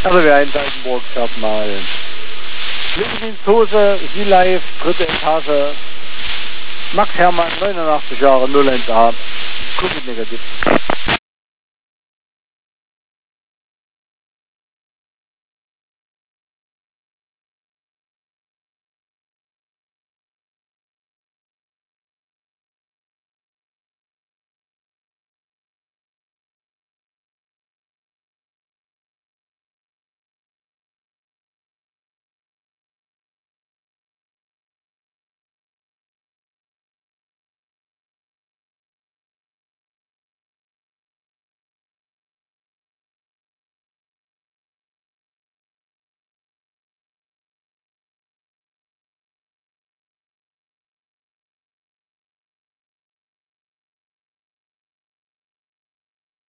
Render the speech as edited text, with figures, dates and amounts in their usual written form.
Also wir in Seitenburg fährt mal Lieblingshose, Sie live, 3. Etage, Max Hermann, 89 Jahre, 0 1A, Covid negativ.